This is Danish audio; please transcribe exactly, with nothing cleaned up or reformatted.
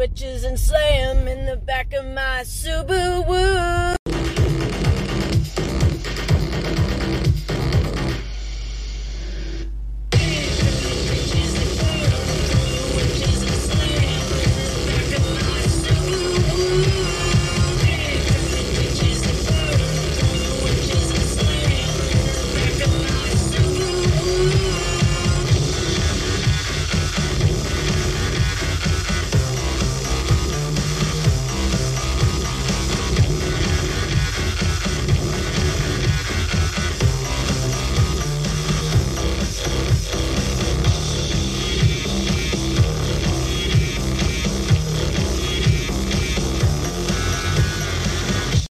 witches and slay 'em in the back of my Subaru.